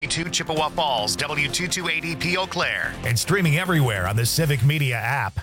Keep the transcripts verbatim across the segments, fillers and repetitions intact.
two Chippewa Falls, W two two eighty P Eau Claire, and streaming everywhere on the Civic Media app.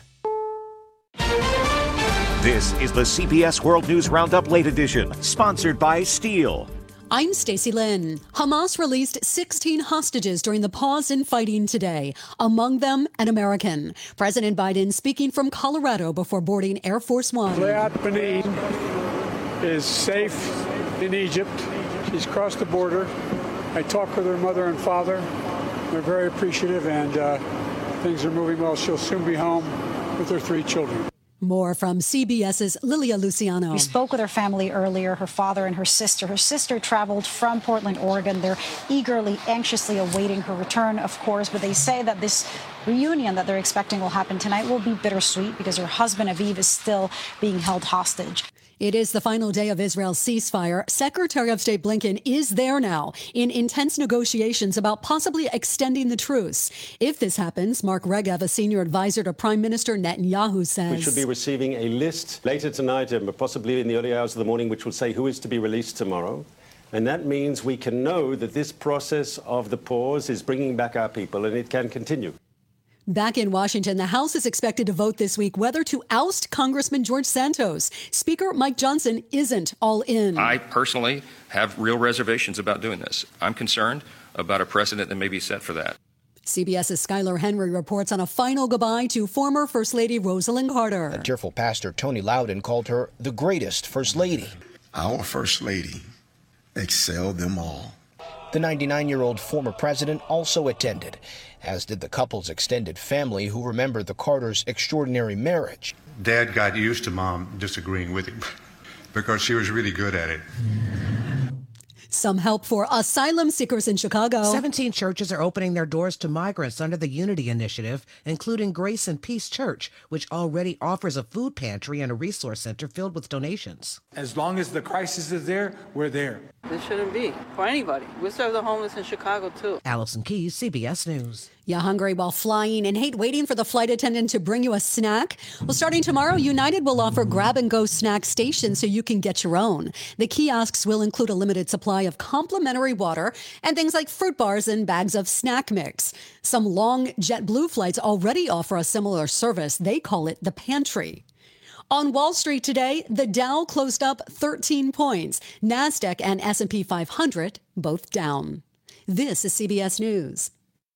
This is the C B S World News Roundup Late Edition, sponsored by Steel. I'm Stacey Lynn. Hamas released sixteen hostages during the pause in fighting today, among them an American. President Biden speaking from Colorado before boarding Air Force One. Leat Benin is safe in Egypt. She's crossed the border. I talked with her mother and father. They're very appreciative, and uh, things are moving well. She'll soon be home with her three children. More from CBS's Lilia Luciano. We spoke with her family earlier, her father and her sister. Her sister traveled from Portland, Oregon. They're eagerly, anxiously awaiting her return, of course, but they say that this reunion that they're expecting will happen tonight will be bittersweet because her husband, Aviv, is still being held hostage. It is the final day of Israel's ceasefire. Secretary of State Blinken is there now in intense negotiations about possibly extending the truce. If this happens, Mark Regev, a senior advisor to Prime Minister Netanyahu, says we should be receiving a list later tonight, but possibly in the early hours of the morning, which will say who is to be released tomorrow. And that means we can know that this process of the pause is bringing back our people, and it can continue. Back in Washington, the House is expected to vote this week whether to oust Congressman George Santos. Speaker Mike Johnson isn't all in. I personally have real reservations about doing this. I'm concerned about a precedent that may be set for that. CBS's Skylar Henry reports on a final goodbye to former First Lady Rosalind Carter. A tearful pastor Tony Loudon called her the greatest First Lady. Our First Lady excelled them all. The ninety-nine-year-old former president also attended, as did the couple's extended family who remembered the Carters' extraordinary marriage. Dad got used to Mom disagreeing with him because she was really good at it. Some help for asylum seekers in Chicago. seventeen churches are opening their doors to migrants under the Unity Initiative, including Grace and Peace Church, which already offers a food pantry and a resource center filled with donations. As long as the crisis is there, we're there. This shouldn't be for anybody. We serve the homeless in Chicago, too. Allison Keyes, C B S News. You hungry while flying and hate waiting for the flight attendant to bring you a snack? Well, starting tomorrow, United will offer grab-and-go snack stations so you can get your own. The kiosks will include a limited supply of complimentary water and things like fruit bars and bags of snack mix. Some long JetBlue flights already offer a similar service. They call it the pantry. On Wall Street today, the Dow closed up thirteen points. NASDAQ and S and P five hundred both down. This is C B S News.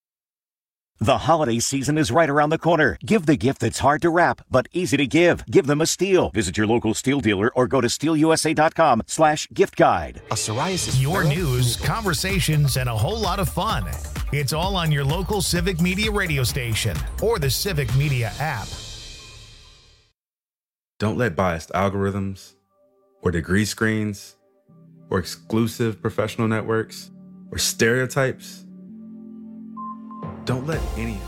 The holiday season is right around the corner. Give the gift that's hard to wrap, but easy to give. Give them a Steel. Visit your local Steel dealer or go to steel u s a dot com slash gift guide. A psoriasis. Your news, conversations, and a whole lot of fun. It's all on your local Civic Media radio station or the Civic Media app. Don't let biased algorithms or degree screens or exclusive professional networks or stereotypes. Don't let anything.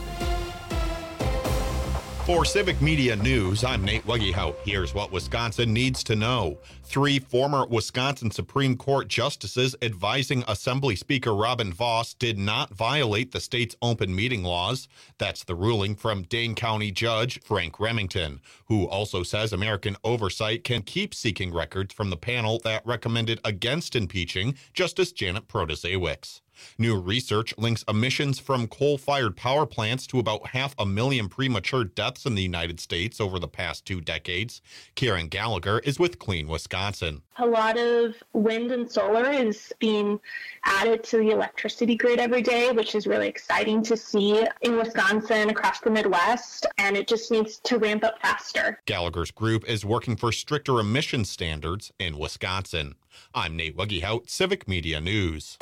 For Civic Media News, I'm Nate Wuggehout. Here's what Wisconsin needs to know. Three former Wisconsin Supreme Court justices advising Assembly Speaker Robin Vos did not violate the state's open meeting laws. That's the ruling from Dane County Judge Frank Remington, who also says American Oversight can keep seeking records from the panel that recommended against impeaching Justice Janet Protasiewicz. New research links emissions from coal-fired power plants to about half a million premature deaths in the United States over the past two decades. Karen Gallagher is with Clean Wisconsin. A lot of wind and solar is being added to the electricity grid every day, which is really exciting to see in Wisconsin, across the Midwest, and it just needs to ramp up faster. Gallagher's group is working for stricter emission standards in Wisconsin. I'm Nate Wuggehout, Civic Media News.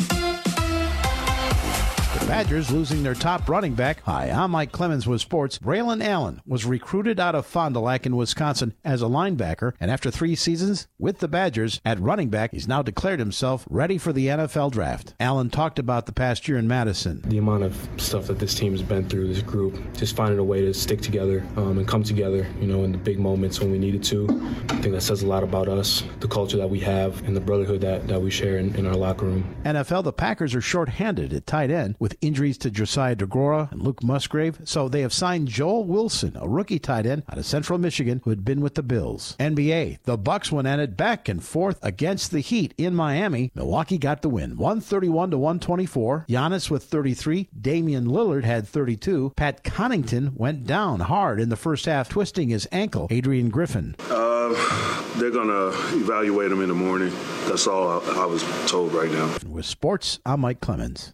The Badgers losing their top running back. Hi, I'm Mike Clemens with sports. Braylon Allen was recruited out of Fond du Lac in Wisconsin as a linebacker, and after three seasons with the Badgers at running back, he's now declared himself ready for the N F L draft. Allen talked about the past year in Madison. The amount of stuff that this team has been through, this group, just finding a way to stick together um, and come together, you know, in the big moments when we needed to. I think that says a lot about us, the culture that we have, and the brotherhood that, that we share in, in our locker room. N F L, the Packers are shorthanded at tight end with injuries to Josiah DeGora and Luke Musgrave, so they have signed Joel Wilson, a rookie tight end out of Central Michigan who had been with the Bills. N B A, the Bucks went at it back and forth against the Heat in Miami. Milwaukee got the win, one thirty-one to one twenty-four. Giannis with thirty-three. Damian Lillard had thirty-two. Pat Connaughton went down hard in the first half, twisting his ankle. Adrian Griffin. Uh, they're going to evaluate him in the morning. That's all I, I was told right now. With sports, I'm Mike Clemens.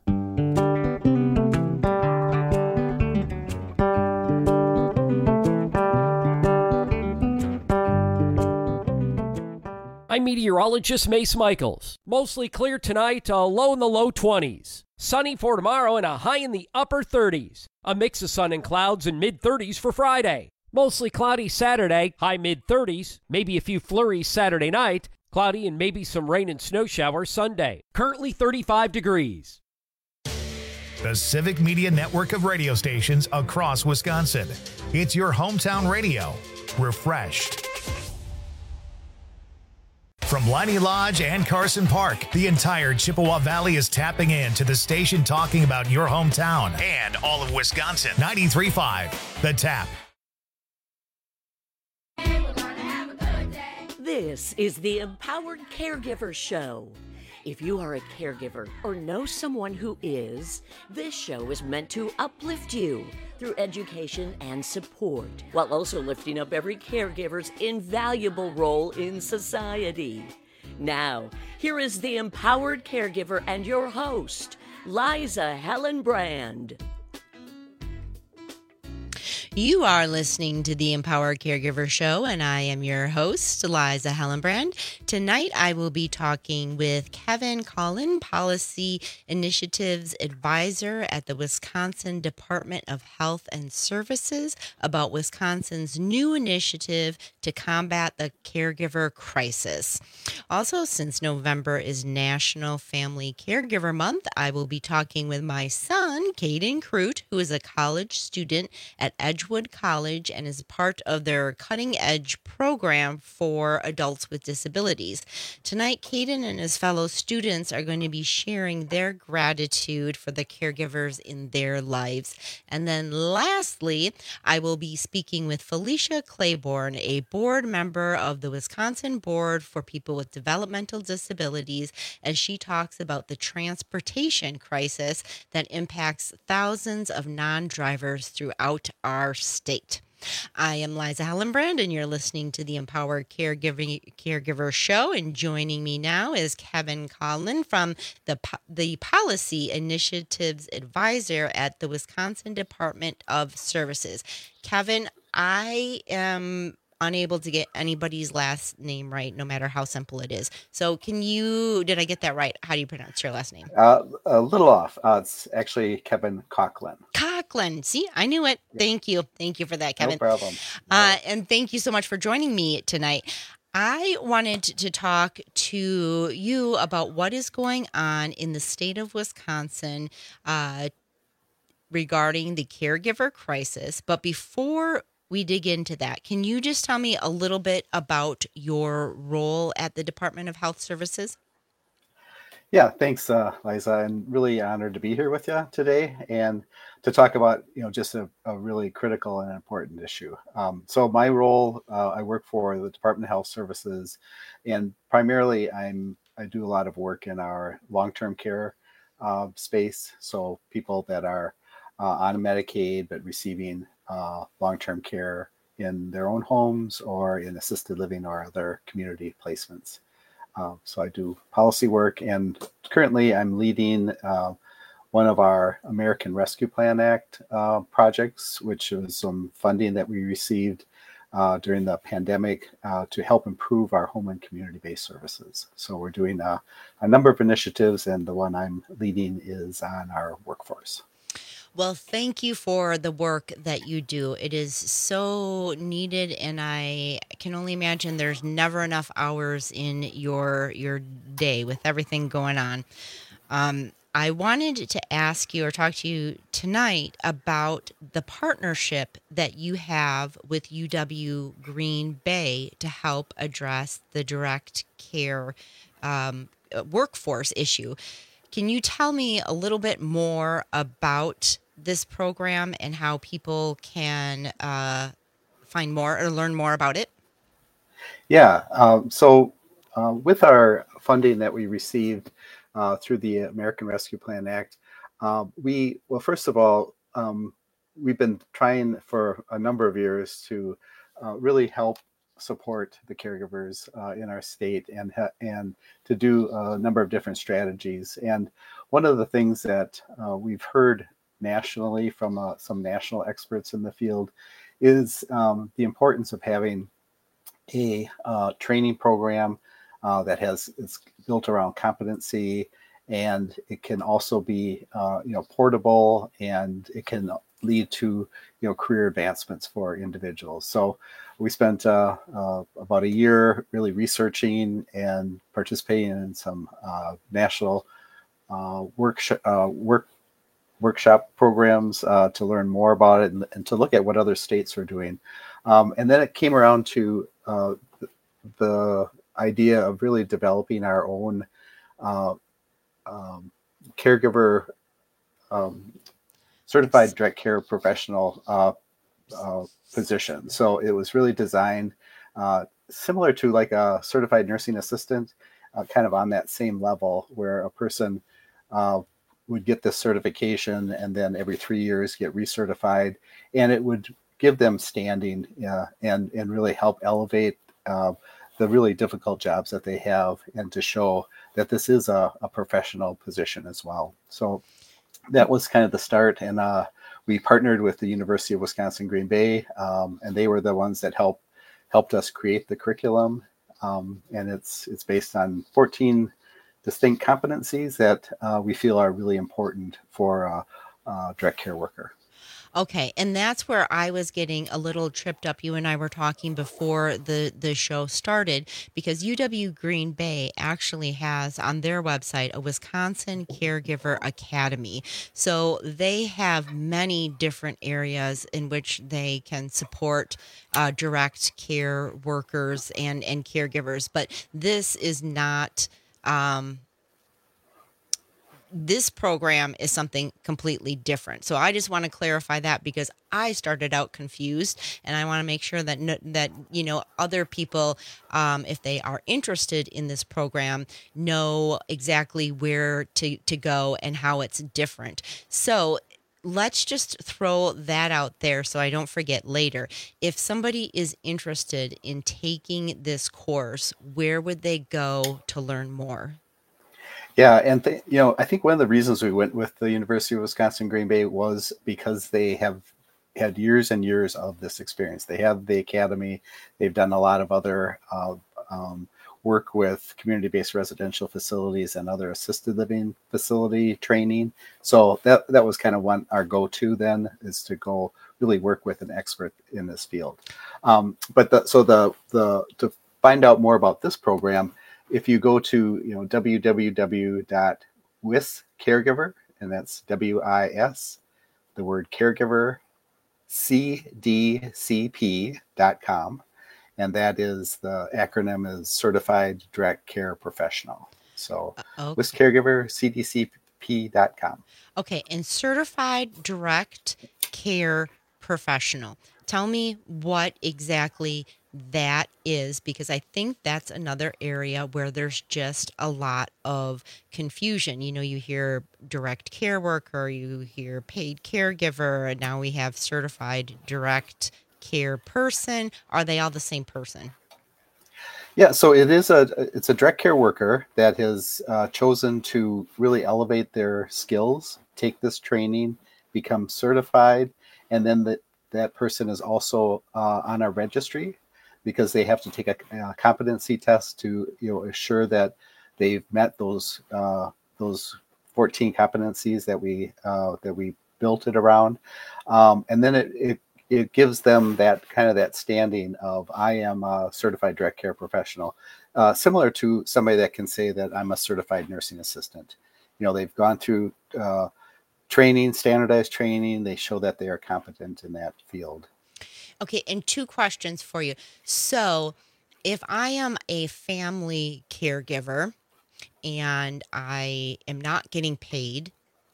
I'm meteorologist Mace Michaels. Mostly clear tonight, a low in the low twenties. Sunny for tomorrow and a high in the upper thirties. A mix of sun and clouds in mid-thirties for Friday. Mostly cloudy Saturday, high mid-thirties. Maybe a few flurries Saturday night. Cloudy and maybe some rain and snow showers Sunday. Currently thirty-five degrees. The Civic Media Network of radio stations across Wisconsin. It's your hometown radio. Refreshed. From Leinie Lodge and Carson Park, the entire Chippewa Valley is tapping in to the station talking about your hometown and all of Wisconsin. ninety-three point five, The Tap. This is the Empowered Caregiver Show. If you are a caregiver or know someone who is, this show is meant to uplift you through education and support, while also lifting up every caregiver's invaluable role in society. Now, here is the Empowered Caregiver and your host, Liza Helen Brand. You are listening to the Empowered Caregiver Show, and I am your host, Liza Hellenbrand. Tonight, I will be talking with Kevin Collin, Policy Initiatives Advisor at the Wisconsin Department of Health and Services, about Wisconsin's new initiative to combat the caregiver crisis. Also, since November is National Family Caregiver Month, I will be talking with my son, Caden Crute, who is a college student at Edgewood College and is part of their Cutting Edge program for adults with disabilities. Tonight, Caden and his fellow students are going to be sharing their gratitude for the caregivers in their lives. And then lastly, I will be speaking with Felicia Claiborne, a board member of the Wisconsin Board for People with Developmental Disabilities, as she talks about the transportation crisis that impacts thousands of non-drivers throughout our state. I am Liza Hellenbrand, and you're listening to the Empowered Caregiving, Caregiver Show. And joining me now is Kevin Collin from the the Policy Initiatives Advisor at the Wisconsin Department of Services. Kevin, I am unable to get anybody's last name right, no matter how simple it is. So can you, did I get that right? How do you pronounce your last name? Uh, a little off. Uh, it's actually Kevin Conklin. Conklin. See, I knew it. Yeah. Thank you. Thank you for that, Kevin. No problem. Uh, and thank you so much for joining me tonight. I wanted to talk to you about what is going on in the state of Wisconsin uh, regarding the caregiver crisis. But before we dig into that, can you just tell me a little bit about your role at the Department of Health Services? Yeah, thanks, uh, Liza. I'm really honored to be here with you today and to talk about, you know, just a, a really critical and important issue. Um, so my role, uh, I work for the Department of Health Services, and primarily I'm I do a lot of work in our long-term care uh, space. So people that are uh, on Medicaid but receiving Uh, long-term care in their own homes or in assisted living or other community placements. Uh, so I do policy work, and currently I'm leading uh, one of our American Rescue Plan Act uh, projects, which was some funding that we received uh, during the pandemic uh, to help improve our home and community-based services. So we're doing a, a number of initiatives, and the one I'm leading is on our workforce. Well, thank you for the work that you do. It is so needed, and I can only imagine there's never enough hours in your your day with everything going on. Um, I wanted to ask you or talk to you tonight about the partnership that you have with U W Green Bay to help address the direct care um, workforce issue. Can you tell me a little bit more about this program and how people can uh, find more or learn more about it? Yeah. Um, so uh, with our funding that we received uh, through the American Rescue Plan Act, uh, we, well, first of all, um, we've been trying for a number of years to uh, really help support the caregivers uh, in our state and ha- and to do a number of different strategies. And one of the things that uh, we've heard nationally from uh, some national experts in the field is um, the importance of having a uh, training program uh, that has is built around competency, and it can also be uh, you know portable, and it can lead to you know career advancements for individuals. So we spent uh, uh, about a year really researching and participating in some uh, national uh, workshop uh, work workshop programs uh, to learn more about it and, and to look at what other states are doing. Um, and then it came around to uh, the, the idea of really developing our own uh, um, caregiver um, certified direct care professional uh, uh, position. So it was really designed uh, similar to like a certified nursing assistant, uh, kind of on that same level where a person uh, would get this certification and then every three years get recertified, and it would give them standing uh, and and really help elevate uh, the really difficult jobs that they have, and to show that this is a, a professional position as well. So that was kind of the start, and uh, we partnered with the University of Wisconsin Green Bay, um, and they were the ones that helped helped us create the curriculum, um, and it's it's based on fourteen distinct competencies that uh, we feel are really important for a, a direct care worker. Okay, and that's where I was getting a little tripped up. You and I were talking before the, the show started, because U W Green Bay actually has on their website a Wisconsin Caregiver Academy. So they have many different areas in which they can support uh, direct care workers and, and caregivers. But this is not... Um, this program is something completely different. So I just want to clarify that, because I started out confused, and I want to make sure that no, that you know other people, um, if they are interested in this program, know exactly where to, to go and how it's different. So let's just throw that out there so I don't forget later. If somebody is interested in taking this course, where would they go to learn more? Yeah, and th- you know, I think one of the reasons we went with the University of Wisconsin Green Bay was because they have had years and years of this experience. They have the academy. They've done a lot of other uh, um, work with community-based residential facilities and other assisted living facility training. So that that was kind of one our go-to then, is to go really work with an expert in this field. Um, but the, so the the to find out more about this program, if you go to you know w w w dot wis caregiver, and that's W I S, the word caregiver, C D C P dot com, and that is, the acronym is Certified Direct Care Professional. So okay. wis caregiver, C D C P dot com. Okay, and Certified Direct Care Professional. Tell me what exactly that is, because I think that's another area where there's just a lot of confusion. You know, you hear direct care worker, you hear paid caregiver, and now we have certified direct care person. Are they all the same person? Yeah, so it is a it's a direct care worker that has uh, chosen to really elevate their skills, take this training, become certified, and then that that person is also uh, on our registry, because they have to take a, a competency test to you know assure that they've met those uh, those fourteen competencies that we uh, that we built it around, um, and then it, it it gives them that kind of that standing of, I am a certified direct care professional, uh, similar to somebody that can say that I'm a certified nursing assistant. You know, they've gone through uh, training, standardized training. They show that they are competent in that field. Okay, and two questions for you. So if I am a family caregiver and I am not getting paid,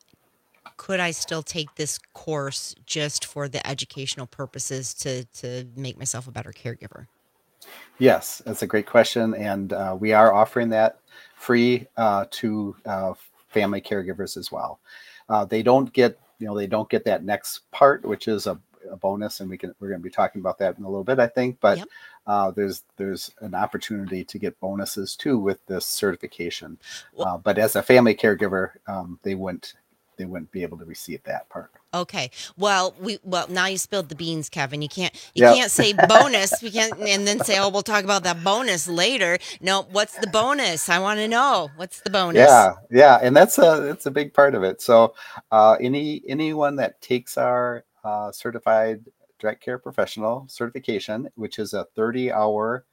could I still take this course just for the educational purposes to, to make myself a better caregiver? Yes, that's a great question. And uh, we are offering that free uh, to uh, family caregivers as well. Uh, they don't get, you know, they don't get that next part, which is a, a bonus. And we can, we're going to be talking about that in a little bit, I think. But yep. uh, there's, there's an opportunity to get bonuses too with this certification. Uh, but as a family caregiver, um, they wouldn't, they wouldn't be able to receive that part. Okay. Well, we well now you spilled the beans, Kevin. You can't you Yep. can't say bonus. We can't and then say, oh, we'll talk about that bonus later. No, what's the bonus? I want to know. What's the bonus? Yeah, yeah, and that's a that's a big part of it. So, uh, any anyone that takes our uh, certified direct care professional certification, which is a thirty hour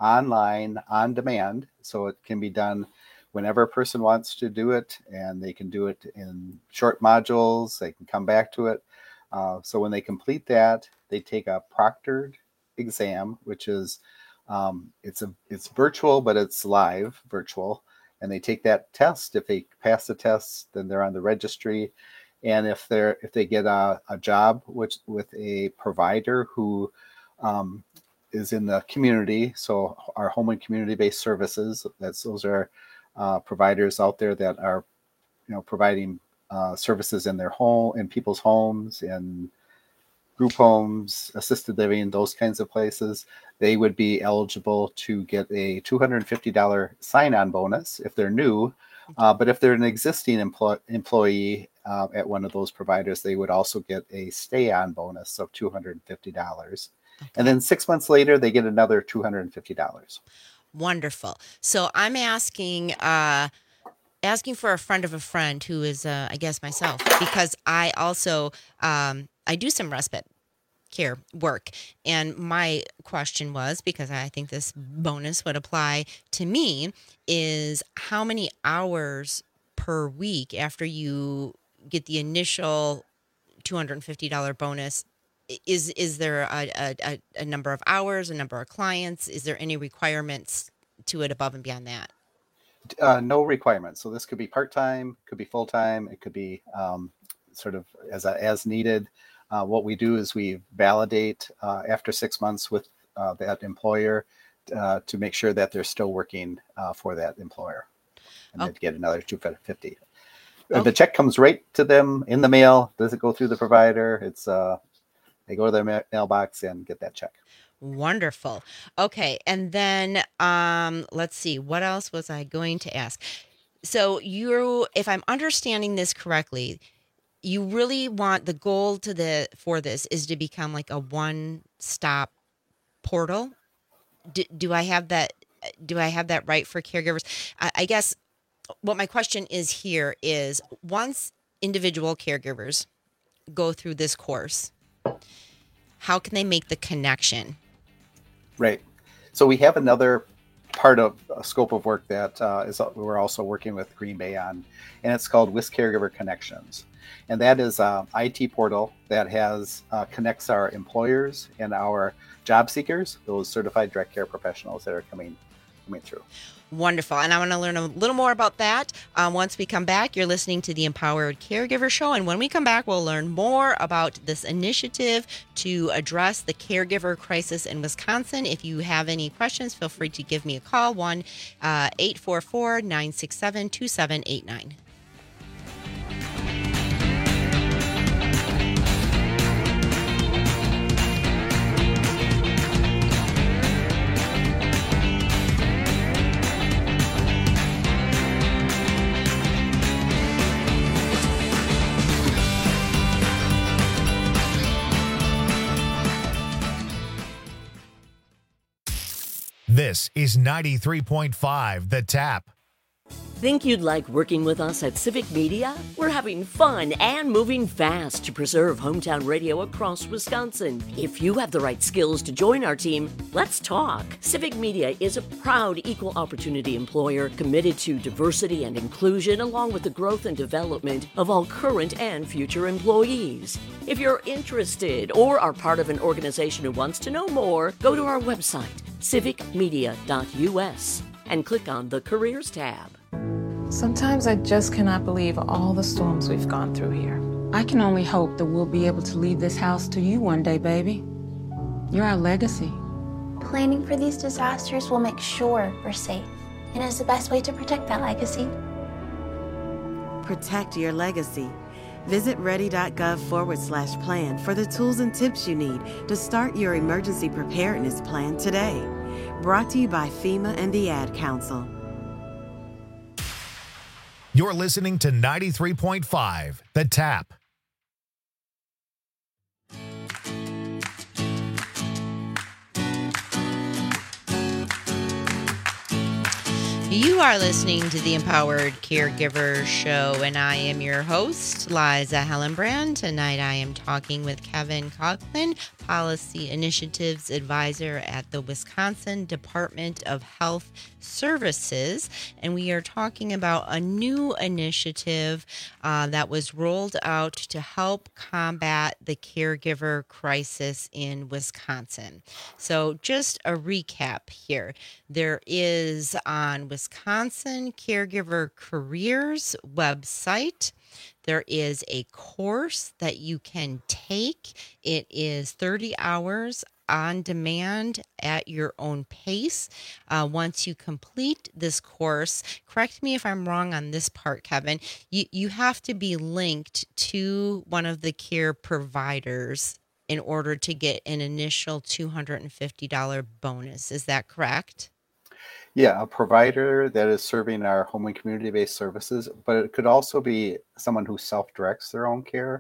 online on demand, so it can be done whenever a person wants to do it, and they can do it in short modules. They can come back to it. Uh, so when they complete that, they take a proctored exam, which is um, it's a it's virtual, but it's live virtual, and they take that test. If they pass the test, then they're on the registry. And if they're if they get a, a job which with a provider who um, is in the community, so our home and community-based services, that's those are Uh, providers out there that are, you know, providing uh, services in their home, in people's homes, in group homes, assisted living, those kinds of places. They would be eligible to get a two hundred fifty dollars sign-on bonus if they're new. Uh, but if they're an existing empl- employee uh, at one of those providers, they would also get a stay-on bonus of two hundred fifty dollars. Okay. And then six months later, they get another two hundred fifty dollars. Wonderful. So I'm asking, uh, asking for a friend of a friend who is, uh, I guess, myself, because I also, um, I do some respite care work. And my question was, because I think this bonus would apply to me, is how many hours per week after you get the initial two hundred fifty dollars bonus? Is is there a, a, a number of hours, a number of clients? Is there any requirements to it above and beyond that? Uh, no requirements. So this could be part-time, could be full-time. It could be um, sort of as a, as needed. Uh, what we do is we validate uh, after six months with uh, that employer uh, to make sure that they're still working uh, for that employer, and okay. They'd get another two hundred fifty dollars. Okay. The check comes right to them in the mail. Doesn't go through the provider. It's uh, they go to their mailbox and get that check. Wonderful. Okay. And then um, let's see, what else was I going to ask? So you, if I'm understanding this correctly, you really want the goal to the, for this is to become like a one-stop portal. Do, do I have that? Do I have that right for caregivers? I, I guess what my question is here is, once individual caregivers go through this course, how can they make the connection? Right. So we have another part of a scope of work that uh, is we're also working with Green Bay on, and it's called W I S Caregiver Connections. And that is an I T portal that has uh, connects our employers and our job seekers, those certified direct care professionals that are coming coming through. Wonderful. And I want to learn a little more about that. Um, once we come back, you're listening to the Empowered Caregiver Show. And when we come back, we'll learn more about this initiative to address the caregiver crisis in Wisconsin. If you have any questions, feel free to give me a call, one eight four four, nine six seven, two seven eight nine. This is ninety-three point five The Tap. Think you'd like working with us at Civic Media? We're having fun and moving fast to preserve hometown radio across Wisconsin. If you have the right skills to join our team, let's talk. Civic Media is a proud equal opportunity employer committed to diversity and inclusion, along with the growth and development of all current and future employees. If you're interested or are part of an organization who wants to know more, go to our website, civic media dot u s, and click on the Careers tab. Sometimes I just cannot believe all the storms we've gone through here. I can only hope that we'll be able to leave this house to you one day, baby. You're our legacy. Planning for these disasters will make sure we're safe, and is the best way to protect that legacy. Protect your legacy. Visit ready.gov forward slash plan for the tools and tips you need to start your emergency preparedness plan today. Brought to you by FEMA and the Ad Council. You're listening to ninety-three point five, The Tap. You are listening to the Empowered Caregiver Show, and I am your host, Liza Hellenbrand. Tonight I am talking with Kevin Conklin, Policy Initiatives Advisor at the Wisconsin Department of Health Services, and we are talking about a new initiative uh, that was rolled out to help combat the caregiver crisis in Wisconsin. So just a recap here. There is on Wisconsin Caregiver Careers website, there is a course that you can take. It is thirty hours on demand at your own pace. Uh, once you complete this course, correct me if I'm wrong on this part, Kevin, you, you have to be linked to one of the care providers in order to get an initial two hundred fifty dollars bonus. Is that correct? Yeah, a provider that is serving our home and community-based services, but it could also be someone who self-directs their own care,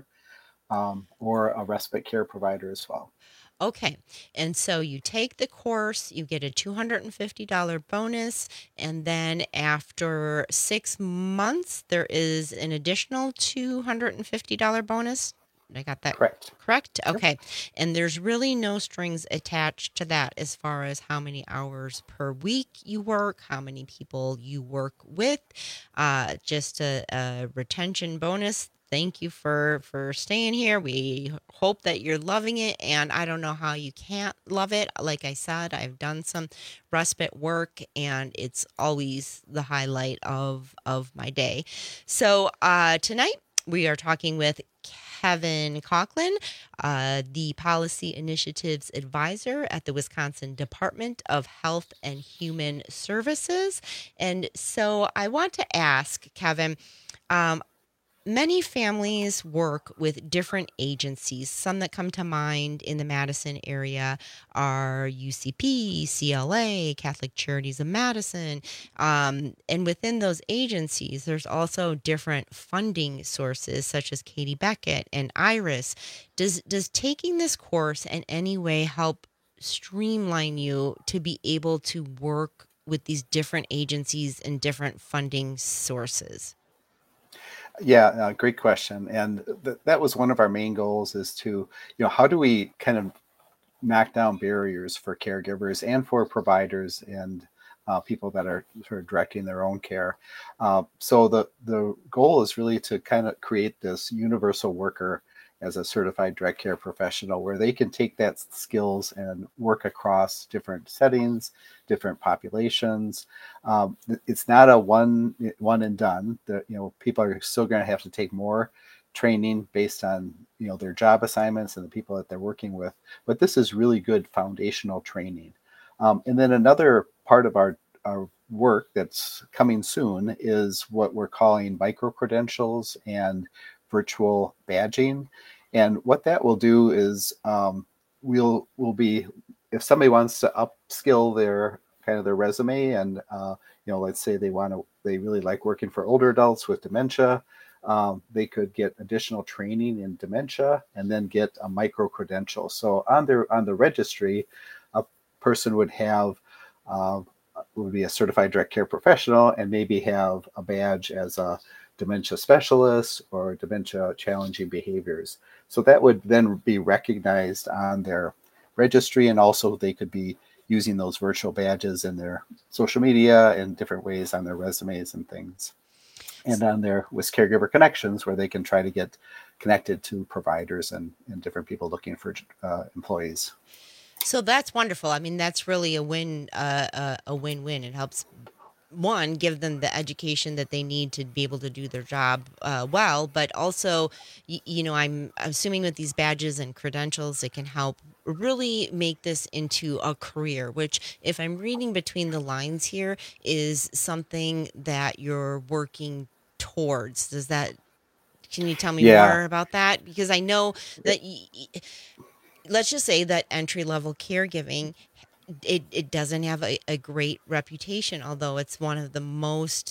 um, or a respite care provider as well. Okay, and so you take the course, you get a two hundred fifty dollars bonus, and then after six months, there is an additional two hundred fifty dollars bonus. I got that correct. Correct? Okay. And there's really no strings attached to that as far as how many hours per week you work, how many people you work with, uh, just a, a retention bonus. Thank you for, for staying here. We hope that you're loving it, and I don't know how you can't love it. Like I said, I've done some respite work, and it's always the highlight of, of my day. So uh, tonight we are talking with Kevin Conklin, uh, the Policy Initiatives Advisor at the Wisconsin Department of Health and Human Services. And so I want to ask, Kevin, um, many families work with different agencies. Some that come to mind in the Madison area are U C P, C L A, Catholic Charities of Madison. Um, and within those agencies, there's also different funding sources such as Katie Beckett and Iris. Does, does taking this course in any way help streamline you to be able to work with these different agencies and different funding sources? Yeah, uh, great question. And th- that was one of our main goals, is to, you know, how do we kind of knock down barriers for caregivers and for providers and uh, people that are sort of directing their own care. Uh, so the, the goal is really to kind of create this universal worker as a certified direct care professional, where they can take that skills and work across different settings, different populations. Um, it's not a one one and done. The, you know, people are still going to have to take more training based on, you know, their job assignments and the people that they're working with. But this is really good foundational training. Um, and then another part of our, our work that's coming soon is what we're calling micro credentials and virtual badging. And what that will do is um, we'll will be, if somebody wants to upskill their kind of their resume, and uh, you know, let's say they want to, they really like working for older adults with dementia, um, they could get additional training in dementia and then get a micro credential. So on their on the registry, a person would have uh, would be a certified direct care professional and maybe have a badge as a dementia specialist or dementia challenging behaviors. So that would then be recognized on their registry, and also they could be using those virtual badges in their social media in different ways on their resumes and things. And on their with Caregiver Connections, where they can try to get connected to providers and, and different people looking for uh, employees. So that's wonderful. I mean, that's really a win, uh, uh, a win-win. It helps one, give them the education that they need to be able to do their job uh, well, but also, you, you know, I'm assuming with these badges and credentials, it can help really make this into a career, which, if I'm reading between the lines here, is something that you're working towards. Does that, can you tell me Yeah. more about that? Because I know that, y- y- let's just say that entry-level caregiving, it, it doesn't have a, a great reputation, although it's one of the most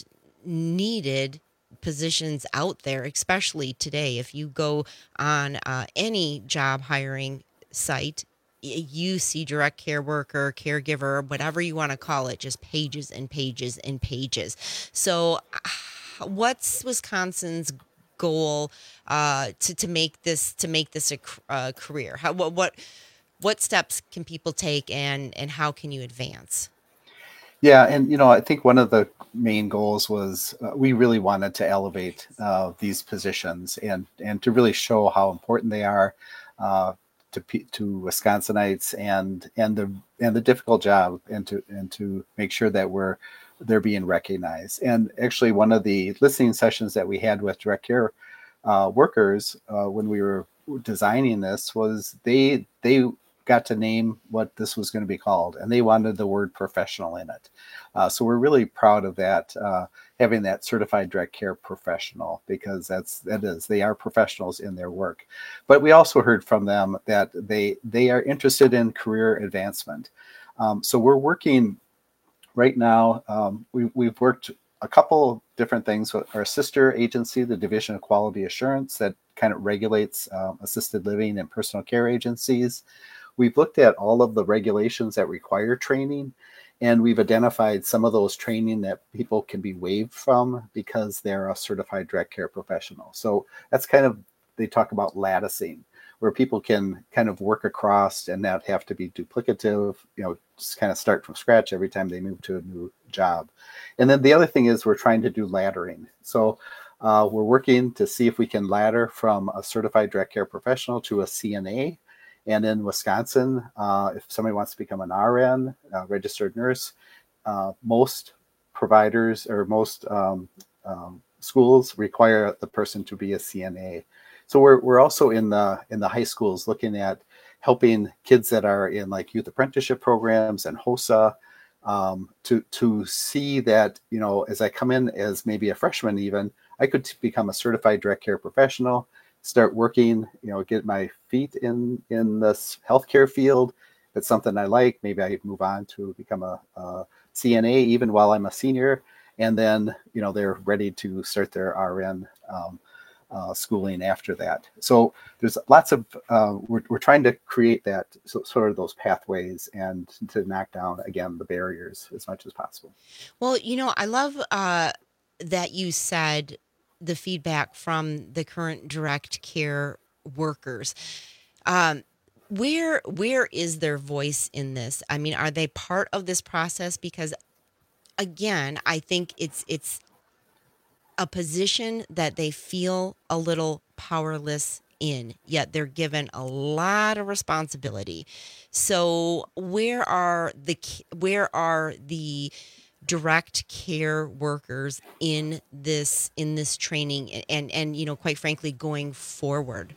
needed positions out there, especially today. If you go on uh, any job hiring site, y- you see direct care worker, caregiver, whatever you want to call it, just pages and pages and pages. So uh, what's Wisconsin's goal uh, to, to make this to make this a c- uh, career? How, what, what What steps can people take, and, and how can you advance? Yeah, and you know, I think one of the main goals was uh, we really wanted to elevate uh, these positions and and to really show how important they are uh, to pe- to Wisconsinites and and the and the difficult job, and to and to make sure that we're they're being recognized. And actually, one of the listening sessions that we had with direct care uh, workers uh, when we were designing this was they they got to name what this was going to be called, and they wanted the word professional in it. Uh, so we're really proud of that, uh, having that certified direct care professional, because that's that is they are professionals in their work. But we also heard from them that they they are interested in career advancement. Um, so we're working right now. Um, we, we've worked a couple different things with our sister agency, the Division of Quality Assurance, that kind of regulates um, assisted living and personal care agencies. We've looked at all of the regulations that require training, and we've identified some of those training that people can be waived from because they're a certified direct care professional. So that's kind of, they talk about latticing, where people can kind of work across and not have to be duplicative, you know, just kind of start from scratch every time they move to a new job. And then the other thing is we're trying to do laddering. So uh, we're working to see if we can ladder from a certified direct care professional to a C N A. And in Wisconsin, uh, if somebody wants to become an R N, a registered nurse, uh, most providers or most um, um, schools require the person to be a C N A. So we're we're also in the in the high schools looking at helping kids that are in like youth apprenticeship programs and HOSA um, to to see that, you know, as I come in as maybe a freshman even, I could become a certified direct care professional, start working, you know, get my feet in, in this healthcare field. If it's something I like, maybe I move on to become a, a C N A even while I'm a senior. And then, you know, they're ready to start their R N um, uh, schooling after that. So there's lots of, uh, we're, we're trying to create that, so, sort of those pathways and to knock down, again, the barriers as much as possible. Well, you know, I love uh, that you said the feedback from the current direct care workers. Um, where where is their voice in this? I mean, are they part of this process? Because again, I think it's it's a position that they feel a little powerless in, yet they're given a lot of responsibility. So where are the where are the direct care workers in this in this training and and you know, quite frankly, going forward?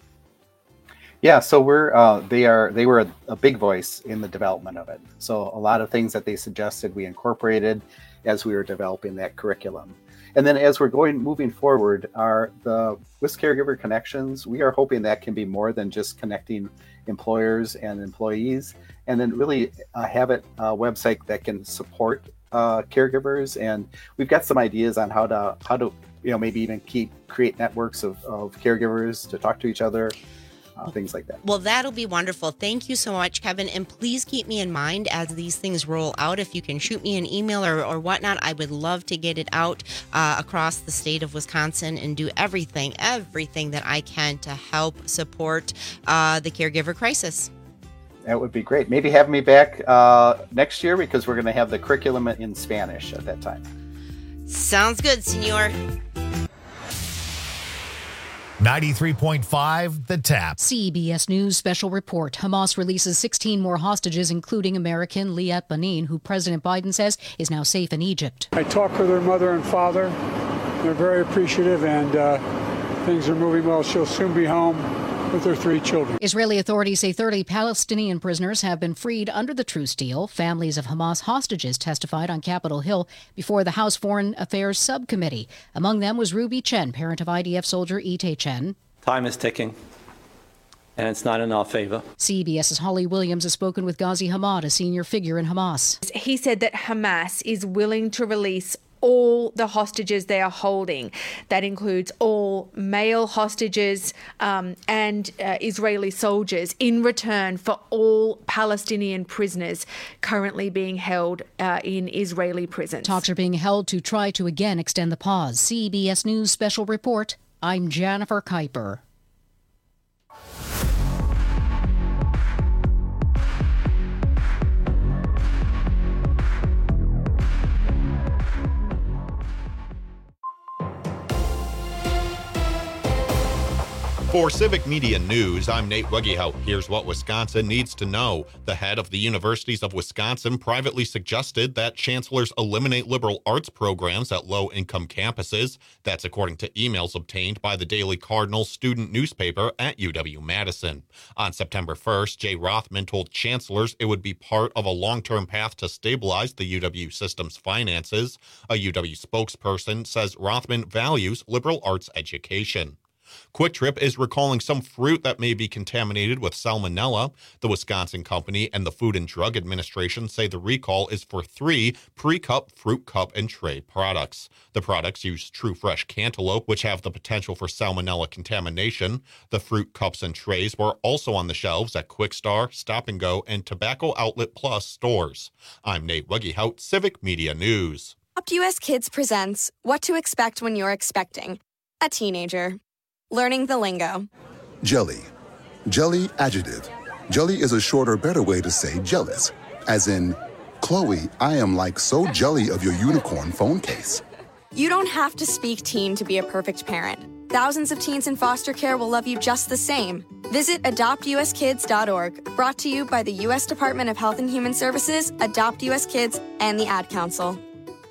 Yeah, so we're uh, they are they were a, a big voice in the development of it. So a lot of things that they suggested we incorporated as we were developing that curriculum. And then as we're going moving forward, our the W I S Caregiver Connections, we are hoping that can be more than just connecting employers and employees, and then really uh, have it a website that can support uh, caregivers. And we've got some ideas on how to how to you know maybe even keep create networks of, of caregivers to talk to each other. Uh, things like that. Well, that'll be wonderful. Thank you so much, Kevin. And please keep me in mind as these things roll out. If you can shoot me an email or, or whatnot, I would love to get it out uh, across the state of Wisconsin and do everything, everything that I can to help support uh, the caregiver crisis. That would be great. Maybe have me back uh, next year, because we're going to have the curriculum in Spanish at that time. Sounds good, senor. ninety-three point five The Tap. C B S News special report. Hamas releases sixteen more hostages, including American Liat Banin, who President Biden says is now safe in Egypt. I talked with her mother and father. They're very appreciative, and uh, things are moving well. She'll soon be home with their three children. Israeli authorities say thirty Palestinian prisoners have been freed under the truce deal. Families of Hamas hostages testified on Capitol Hill before the House Foreign Affairs Subcommittee. Among them was Ruby Chen, parent of I D F soldier Ite Chen. Time is ticking, and it's not in our favor. CBS's Holly Williams has spoken with Ghazi Hamad, a senior figure in Hamas. He said that Hamas is willing to release all the hostages they are holding. That includes all male hostages um, and uh, Israeli soldiers in return for all Palestinian prisoners currently being held uh, in Israeli prisons. Talks are being held to try to again extend the pause. C B S News special report. I'm Jennifer Kuiper. For Civic Media News, I'm Nate Wegehout. Here's what Wisconsin needs to know. The head of the Universities of Wisconsin privately suggested that chancellors eliminate liberal arts programs at low-income campuses. That's according to emails obtained by the Daily Cardinal student newspaper at U W-Madison. On September first, Jay Rothman told chancellors it would be part of a long-term path to stabilize the U W system's finances. A U W spokesperson says Rothman values liberal arts education. Quick Trip is recalling some fruit that may be contaminated with salmonella. The Wisconsin company and the Food and Drug Administration say the recall is for three pre-cup fruit cup and tray products. The products use True Fresh cantaloupe, which have the potential for salmonella contamination. The fruit cups and trays were also on the shelves at Quick Star, Stop and Go, and Tobacco Outlet Plus stores. I'm Nate Wegehout, Civic Media News. Adopt U S Kids presents What to Expect When You're Expecting a Teenager. Learning the lingo. Jelly. Jelly adjective. Jelly is a shorter, better way to say jealous. As in, Chloe, I am like so jelly of your unicorn phone case. You don't have to speak teen to be a perfect parent. Thousands of teens in foster care will love you just the same. Visit adopt u s kids dot org. Brought to you by the U S Department of Health and Human Services, Adopt U S Kids, and the Ad Council.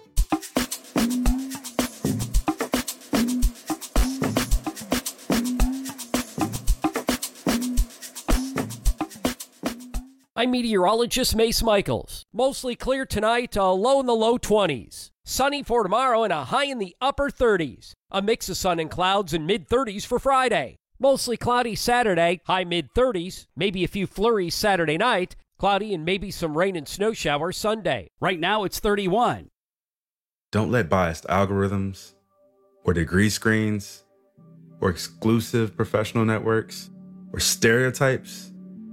I'm meteorologist Mace Michaels. Mostly clear tonight, a low in the low twenties. Sunny for tomorrow and a high in the upper thirties. A mix of sun and clouds and mid thirties for Friday. Mostly cloudy Saturday, high mid thirties. Maybe a few flurries Saturday night. Cloudy and maybe some rain and snow showers Sunday. Right now it's thirty-one. Don't let biased algorithms or degree screens or exclusive professional networks or stereotypes.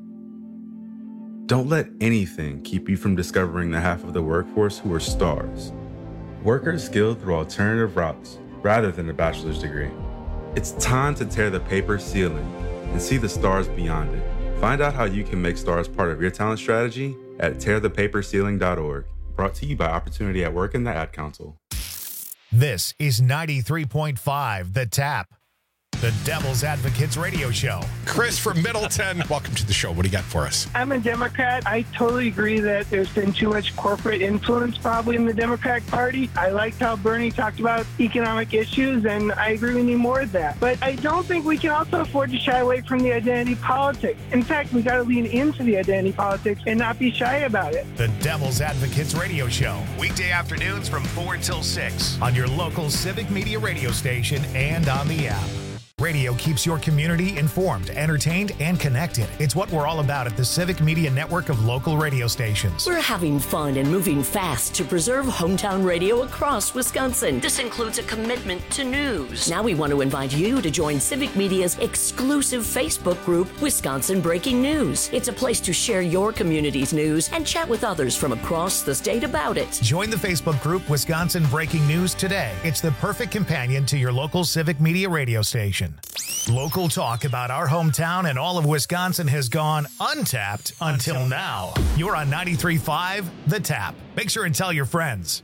Don't let anything keep you from discovering the half of the workforce who are stars. Workers skilled through alternative routes rather than a bachelor's degree. It's time to tear the paper ceiling and see the stars beyond it. Find out how you can make stars part of your talent strategy at tear the paper ceiling dot org. Brought to you by Opportunity at Work and the Ad Council. This is ninety-three point five The Tap, the Devil's Advocates radio show. Chris from Middleton, welcome to the show. What do you got for us? I'm a Democrat. I totally agree that there's been too much corporate influence probably in the Democratic Party. I liked how Bernie talked about economic issues, and I agree we need more of that. But I don't think we can also afford to shy away from the identity politics. In fact, we got to lean into the identity politics and not be shy about it. The Devil's Advocates radio show, weekday afternoons from four till six on your local Civic Media radio station and on the app. Radio keeps your community informed, entertained, and connected. It's what we're all about at the Civic Media network of local radio stations. We're having fun and moving fast to preserve hometown radio across Wisconsin. This includes a commitment to news. Now we want to invite you to join Civic Media's exclusive Facebook group, Wisconsin Breaking News. It's a place to share your community's news and chat with others from across the state about it. Join the Facebook group Wisconsin Breaking News today. It's the perfect companion to your local Civic Media radio station. Local talk about our hometown and all of Wisconsin has gone untapped until now. You're on ninety-three point five The Tap. Make sure and tell your friends.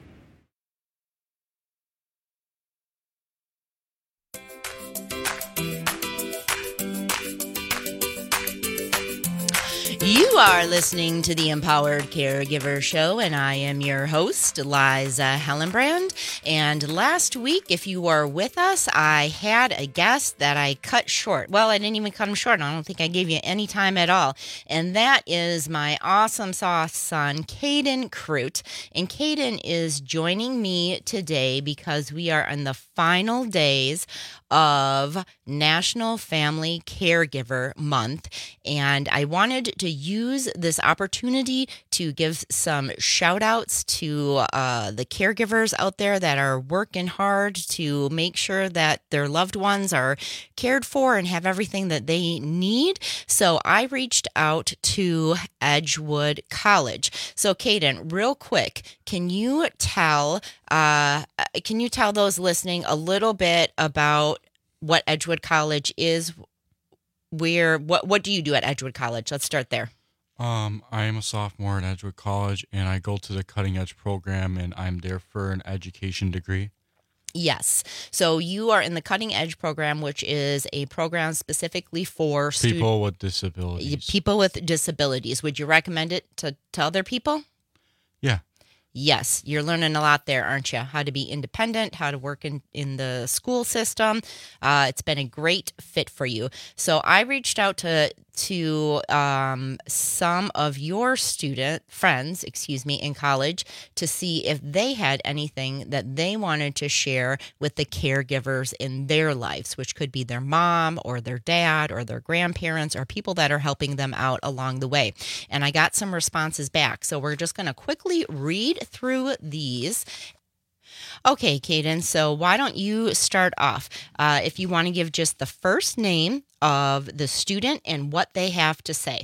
You are listening to the Empowered Caregiver Show, and I am your host, Liza Hellenbrand. And last week, if you were with us, I had a guest that I cut short. Well, I didn't even cut him short. I don't think I gave you any time at all. And that is my awesome sauce son, Caden Crute. And Caden is joining me today because we are in the final days of National Family Caregiver Month. And I wanted to use this opportunity to give some shout outs to uh, the caregivers out there that are working hard to make sure that their loved ones are cared for and have everything that they need. So I reached out to Edgewood College. So Caden, real quick, can you tell uh, can you tell those listening a little bit about what Edgewood College is? Where what what do you do at Edgewood College? Let's start there. Um, I am a sophomore at Edgewood College, and I go to the Cutting Edge program, and I'm there for an education degree. Yes. So you are in the Cutting Edge program, which is a program specifically for People stu- with disabilities. People with disabilities. Would you recommend it to, to other people? Yeah. Yes, you're learning a lot there, aren't you? How to be independent, how to work in, in the school system. Uh, it's been a great fit for you. So I reached out to to um, some of your student friends, excuse me, in college to see if they had anything that they wanted to share with the caregivers in their lives, which could be their mom or their dad or their grandparents or people that are helping them out along the way. And I got some responses back. So we're just going to quickly read through these. Okay, Caden, so why don't you start off? Uh, if you want to give just the first name of the student and what they have to say.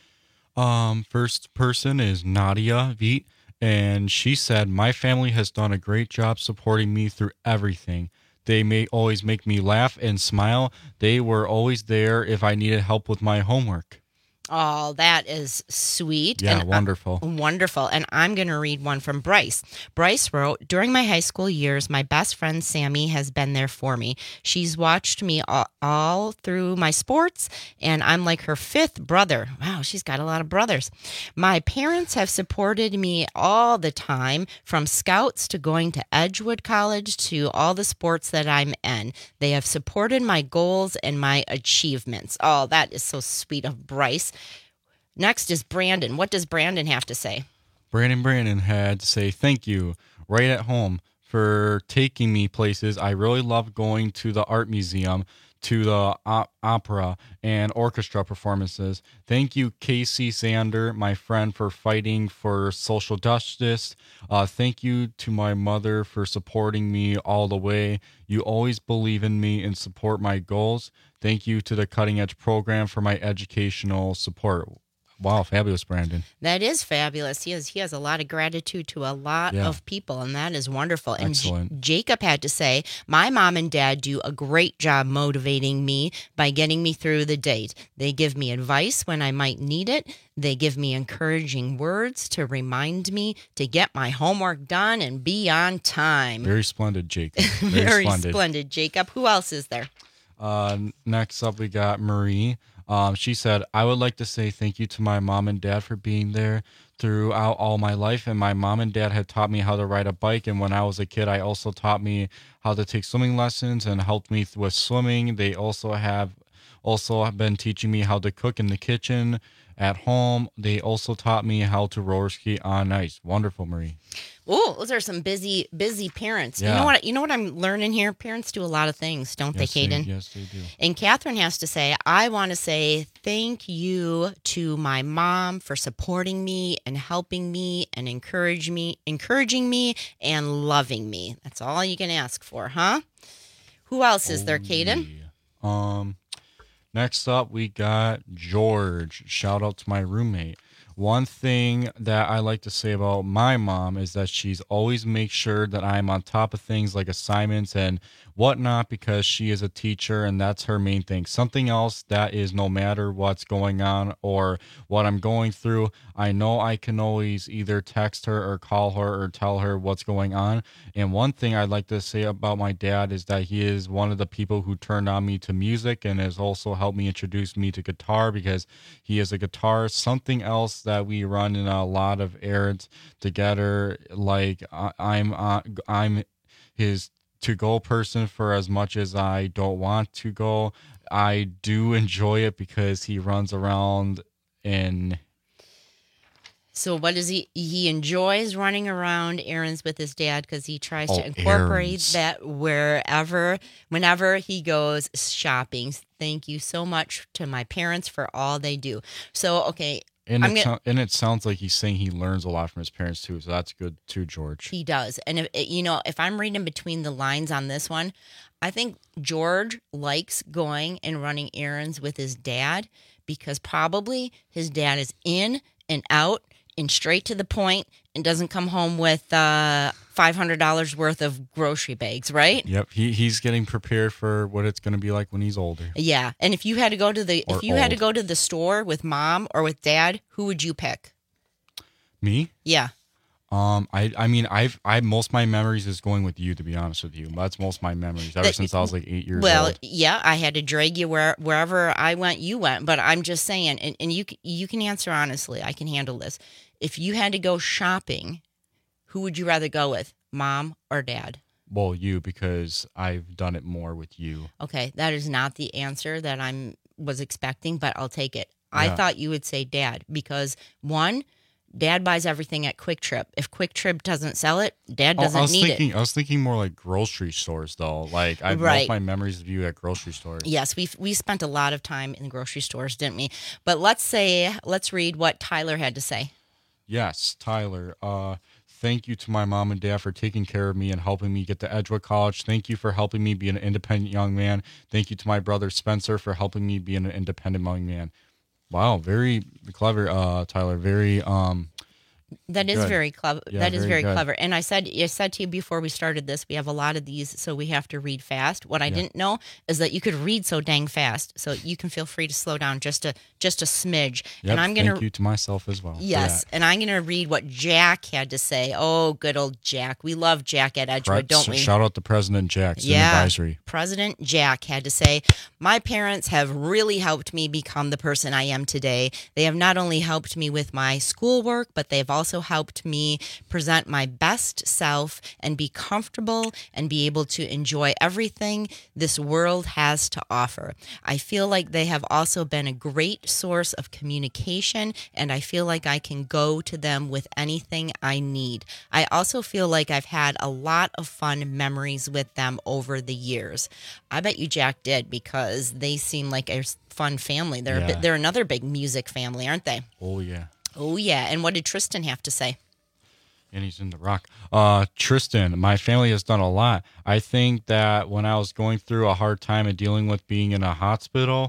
Um, first person is Nadia Veet, and she said, my family has done a great job supporting me through everything. They may always make me laugh and smile. They were always there if I needed help with my homework. Oh, that is sweet. Yeah, and, wonderful. Uh, wonderful. And I'm going to read one from Bryce. Bryce wrote, during my high school years, my best friend Sammy has been there for me. She's watched me all, all through my sports, and I'm like her fifth brother. Wow, she's got a lot of brothers. My parents have supported me all the time, from scouts to going to Edgewood College to all the sports that I'm in. They have supported my goals and my achievements. Oh, that is so sweet of Bryce. Next is Brandon. What does Brandon have to say? Brandon Brandon had to say thank you right at home for taking me places. I really love going to the art museum, to the op- opera and orchestra performances. Thank you, Casey Zander, my friend, for fighting for social justice. Uh, thank you to my mother for supporting me all the way. You always believe in me and support my goals. Thank you to the Cutting Edge program for my educational support. Wow, fabulous, Brandon. That is fabulous. He has he has a lot of gratitude to a lot Yeah. of people, and that is wonderful. And J- Excellent. Jacob had to say, my mom and dad do a great job motivating me by getting me through the day. They give me advice when I might need it. They give me encouraging words to remind me to get my homework done and be on time. Very splendid, Jacob. Very, Very splendid. splendid, Jacob. Who else is there? Uh, next up, we got Marie. Um, she said, I would like to say thank you to my mom and dad for being there throughout all my life. And my mom and dad had taught me how to ride a bike. And when I was a kid, I also taught me how to take swimming lessons and helped me with swimming. They also have also have been teaching me how to cook in the kitchen at home. They also taught me how to roller skate on ice. Wonderful, Marie. Oh, those are some busy, busy parents. You Yeah. know what? You know what I'm learning here. Parents do a lot of things, don't Yes, they, they- Caden? yes, they do. And Catherine has to say, I want to say thank you to my mom for supporting me and helping me and encourage me, encouraging me and loving me. That's all you can ask for, huh? Who else is there, Caden? Um, next up, we got George. Shout out to my roommate. One thing that I like to say about my mom is that she's always makes sure that I'm on top of things like assignments and whatnot because she is a teacher and that's her main thing. Something else that is no matter what's going on or what I'm going through, I know I can always either text her or call her or tell her what's going on. And one thing I'd like to say about my dad is that he is one of the people who turned on me to music and has also helped me introduce me to guitar because he is a guitarist. Something else that we run in a lot of errands together, like I, I'm uh, I'm his to-go person for as much as I don't want to go. I do enjoy it because he runs around and So what does he he enjoys running around errands with his dad because he tries Oh, to incorporate errands. that wherever whenever he goes shopping. Thank you so much to my parents for all they do. So okay, and I'm it, gonna, sou- and it sounds like he's saying he learns a lot from his parents too, so that's good too, George. he does. And if you know, if I'm reading between the lines on this one, I think George likes going and running errands with his dad because probably his dad is in and out and straight to the point and doesn't come home with uh, five hundred dollars worth of grocery bags, right? Yep, he he's getting prepared for what it's going to be like when he's older. Yeah. And if you had to go to the Or if you had to old. go to the store with mom or with dad, who would you pick? Me? Yeah. Um, I I mean I've I most of my memories is going with you, to be honest with you. That's most of my memories ever That- since I was like eight years Well, old. yeah, I had to drag you where wherever I went, you went. But I'm just saying, and, and you c- you can answer honestly. I can handle this. If you had to go shopping, who would you rather go with, mom or dad? Well, you, because I've done it more with you. Okay, that is not the answer that I'm was expecting, but I'll take it. I Yeah. thought you would say dad because one, dad buys everything at Quick Trip. If Quick Trip doesn't sell it, dad Oh, doesn't I was need thinking it. I was thinking more like grocery stores though. Like I've most Right. of my memories of you at grocery stores. Yes, we we spent a lot of time in grocery stores, didn't we? But let's say let's read what Tyler had to say. Yes, Tyler. Uh, thank you to my mom and dad for taking care of me and helping me get to Edgewood College. Thank you for helping me be an independent young man. Thank you to my brother Spencer for helping me be an independent young man. Wow, very clever, uh, Tyler. Very um. That is Good. very clever. Yeah, that is very very good. clever. And I said, I said to you before we started this, we have a lot of these, so we have to read fast. What I Yeah. didn't know is that you could read so dang fast. So you can feel free to slow down just a just a smidge. Yep, and I'm gonna thank you to myself as well. for yes, that. and I'm gonna read what Jack had to say. Oh, good old Jack. We love Jack at Edgewood, Right, don't so we? Shout out to President Jack, student Yeah. advisory. President Jack had to say, my parents have really helped me become the person I am today. They have not only helped me with my schoolwork, but they've also helped me present my best self and be comfortable and be able to enjoy everything this world has to offer. I feel like they have also been a great source of communication, and I feel like I can go to them with anything I need. I also feel like I've had a lot of fun memories with them over the years. I bet you Jack did because they seem like a fun family. They're a Yeah. bit, they're another big music family, aren't they? Oh yeah. Oh yeah. And what did Tristan have to say? And he's in the rock. Uh, Tristan, my family has done a lot. I think that when I was going through a hard time and dealing with being in a hospital,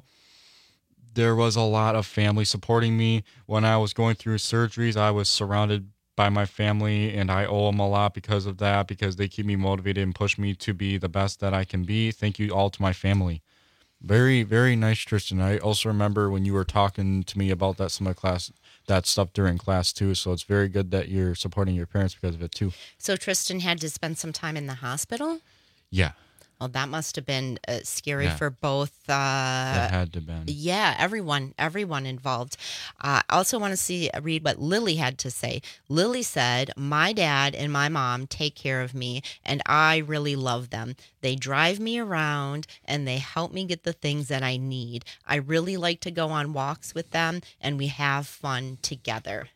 there was a lot of family supporting me. When I was going through surgeries, I was surrounded by my family, and I owe them a lot because of that, because they keep me motivated and push me to be the best that I can be. Thank you all to my family. Very, very nice, Tristan. I also remember when you were talking to me about that some of the class, that stuff during class too. So it's very good that you're supporting your parents because of it too. So Tristan had to spend some time in the hospital? Yeah, Well, that must have been uh, scary Yeah. for both. Uh, that had to been. Yeah, everyone, everyone involved. Uh, I also want to see read what Lily had to say. Lily said, "My dad and my mom take care of me, and I really love them. They drive me around, and they help me get the things that I need. I really like to go on walks with them, and we have fun together."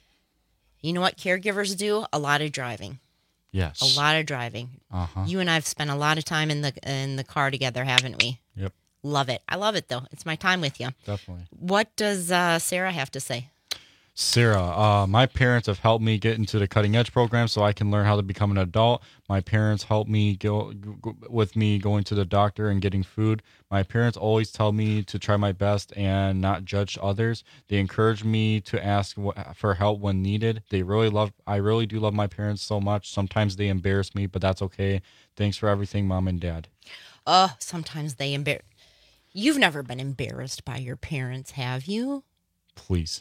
You know what caregivers do? A lot of driving. Yes. A lot of driving. Uh-huh. You and I have spent a lot of time in the in the car together, haven't we? Yep. Love it. I love it, though. It's my time with you. Definitely. What does uh, Sarah have to say? Sarah, uh, my parents have helped me get into the cutting edge program so I can learn how to become an adult. My parents helped me go, go with me going to the doctor and getting food. My parents always tell me to try my best and not judge others. They encourage me to ask wh- for help when needed. They really love, I really do love my parents so much. Sometimes they embarrass me, but that's okay. Thanks for everything, Mom and Dad. Oh, sometimes they embarrass. You've never been embarrassed by your parents, have you? Please.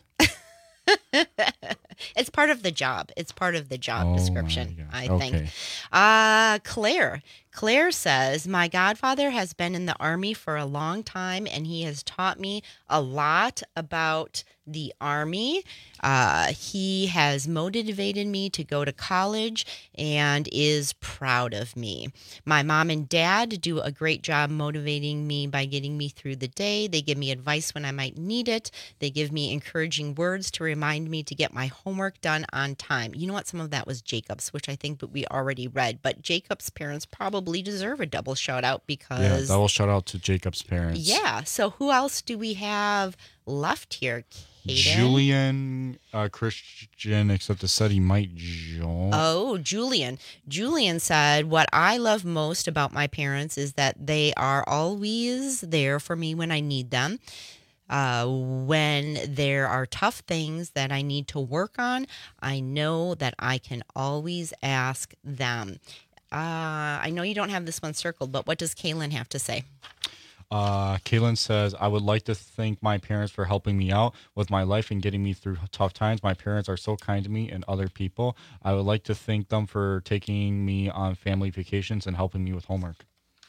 It's part of the job. It's part of the job Oh, description, my I gosh. think. Okay. Uh, Claire. Claire says, my godfather has been in the Army for a long time, and he has taught me a lot about the Army. Uh, he has motivated me to go to college and is proud of me. My mom and dad do a great job motivating me by getting me through the day. They give me advice when I might need it. They give me encouraging words to remind me to get my homework done on time. You know what? Some of that was Jacob's, which I think we already read, but Jacob's parents probably deserve a double shout out because Yeah, double shout out to Jacob's parents. yeah. So who else do we have left here? Kaden? Julian, uh, Christian, except it said he might join. Oh, Julian. Julian said, what I love most about my parents is that they are always there for me when I need them. Uh, when there are tough things that I need to work on, I know that I can always ask them. Uh, I know you don't have this one circled, but what does Kaylin have to say? Uh, Kaylin says, I would like to thank my parents for helping me out with my life and getting me through tough times. My parents are so kind to me and other people. I would like to thank them for taking me on family vacations and helping me with homework.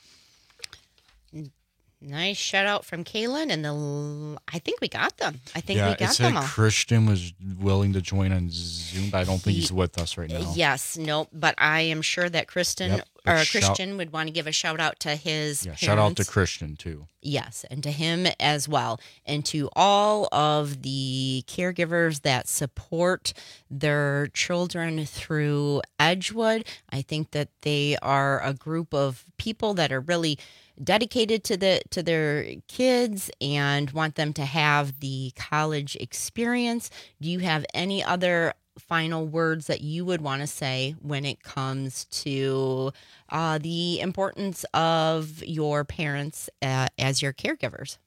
Nice shout out from Kaylin, and the I think we got them. I think yeah, we it got said them all. Christian was willing to join on Zoom, but I don't think he's with us right now. Yes, no, but I am sure that Kristen Yep, or but shout- Christian would want to give a shout out to his Yeah, parents. shout out to Christian too. Yes, and to him as well, and to all of the caregivers that support their children through Edgewood. I think that they are a group of people that are really dedicated to the to their kids and want them to have the college experience. Do you have any other final words that you would want to say when it comes to uh, the importance of your parents uh, as your caregivers?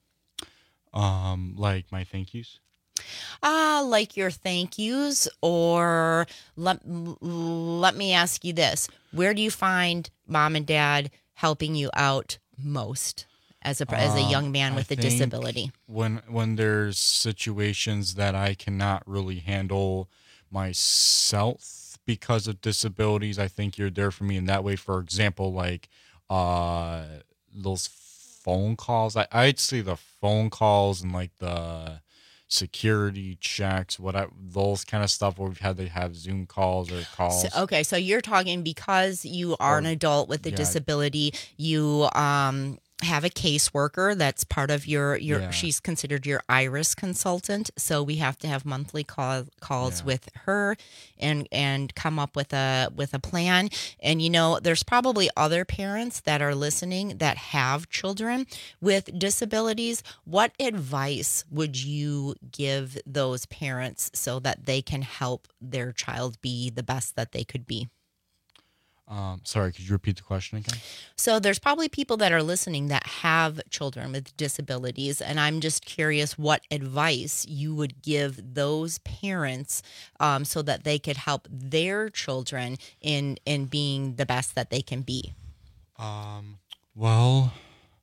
Um, like my thank yous. Uh, like your thank yous, or let, let me ask you this. Where do you find mom and dad helping you out most as a as a young man Um, with I a think disability? When when there's situations that I cannot really handle myself because of disabilities, I think you're there for me in that way. For example, like uh those phone calls. I, I'd say the phone calls and like the security checks, what I, those kind of stuff where we've had to have Zoom calls or calls. So, okay, so you're talking because you are an adult with a yeah. disability, you um have a caseworker that's part of your your Yeah. she's considered your IRIS consultant, so we have to have monthly call, calls Yeah. with her and and come up with a with a plan. And you know, there's probably other parents that are listening that have children with disabilities. What advice would you give those parents so that they can help their child be the best that they could be? Um, sorry, could you repeat the question again? So there's probably people that are listening that have children with disabilities, and I'm just curious what advice you would give those parents um, so that they could help their children in in being the best that they can be. Um, well,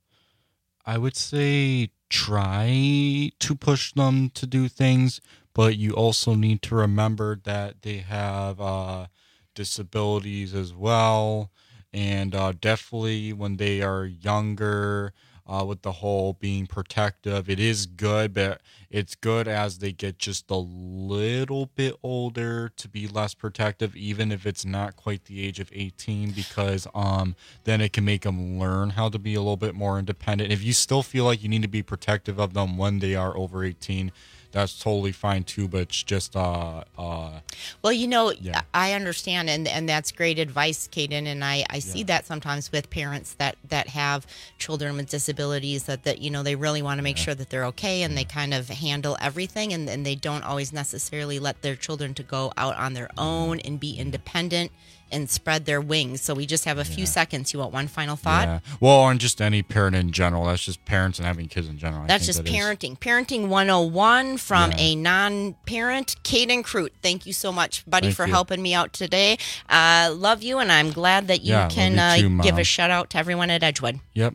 I would say try to push them to do things, but you also need to remember that they have uh, disabilities as well. And uh, definitely when they are younger, uh, with the whole being protective, it is good, but it's good as they get just a little bit older to be less protective, even if it's not quite the age of eighteen, because um, then it can make them learn how to be a little bit more independent. If you still feel like you need to be protective of them when they are over eighteen, that's totally fine too. But it's just uh uh. Well, you know, Yeah. I understand, and, and that's great advice, Caden. And I, I see Yeah. that sometimes with parents that, that have children with disabilities that, that you know, they really want to make sure that they're okay, and they kind of handle everything, and, and they don't always necessarily let their children to go out on their own and be independent and spread their wings. So we just have a few seconds. You want one final thought? Yeah. Well, and just any parent in general. That's just parents and having kids in general. I That's think just that is- parenting. Parenting one oh one from Yeah. a non-parent, Caden Crute. Thank you so much, buddy, Thank for you. helping me out today. Uh, love you, and I'm glad that you Yeah, love can you uh, too, give a Mom. shout out to everyone at Edgewood. Yep.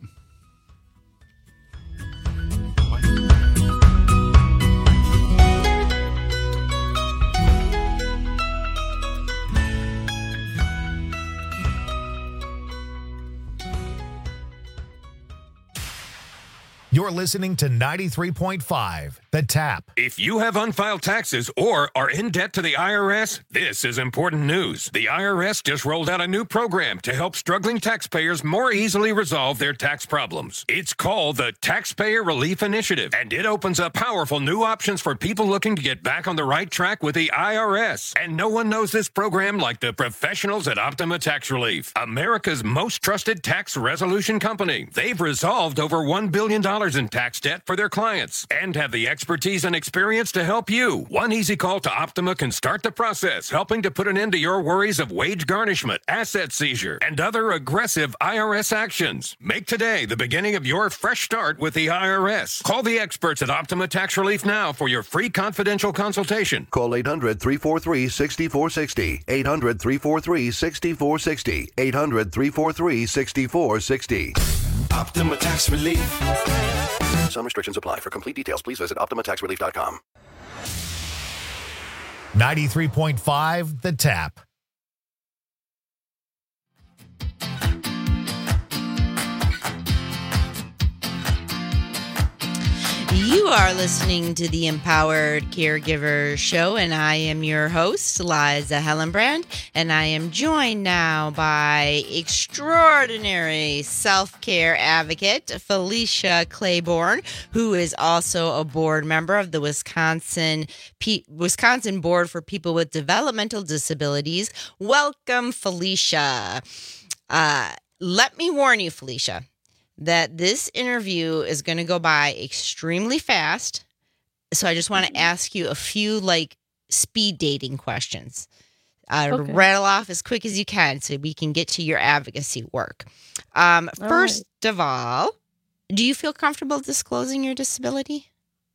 You're listening to ninety-three point five, The Tap. If you have unfiled taxes or are in debt to the I R S, this is important news. The I R S just rolled out a new program to help struggling taxpayers more easily resolve their tax problems. It's called the Taxpayer Relief Initiative, and it opens up powerful new options for people looking to get back on the right track with the I R S. And no one knows this program like the professionals at Optima Tax Relief, America's most trusted tax resolution company. They've resolved over one billion dollars in tax debt for their clients and have the expertise and experience to help you. One easy call to Optima can start the process, helping to put an end to your worries of wage garnishment, asset seizure, and other aggressive I R S actions. Make today the beginning of your fresh start with the I R S. Call the experts at Optima Tax Relief now for your free confidential consultation. Call eight hundred, three four three, six four six zero. eight hundred, three four three, six four six zero. eight hundred, three four three, six four six zero. Optima Tax Relief. Some restrictions apply. For complete details, please visit optima tax relief dot com. ninety-three point five, The Tap. You are listening to the Empowered Caregiver Show, and I am your host, Liza Hellenbrand, and I am joined now by extraordinary self-care advocate, Felicia Claiborne, who is also a board member of the Wisconsin P- Wisconsin Board for People with Developmental Disabilities. Welcome, Felicia. Uh, let me warn you, Felicia, that this interview is going to go by extremely fast. So I just want to ask you a few like speed dating questions. Uh, Okay. Rattle off as quick as you can so we can get to your advocacy work. Um, All first of all, do you feel comfortable disclosing your disability?